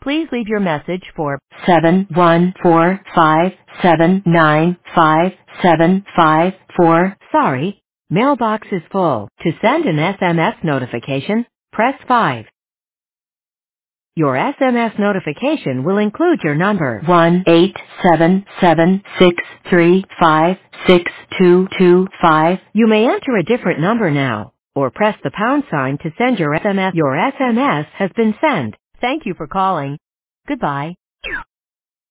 Please leave your message for 71457957554. Sorry, mailbox is full. To send an SMS notification, press 5. Your SMS notification will include your number 1-877-635-6225. You may enter a different number now, or press the pound sign to send your SMS. Your SMS has been sent. Thank you for calling. Goodbye.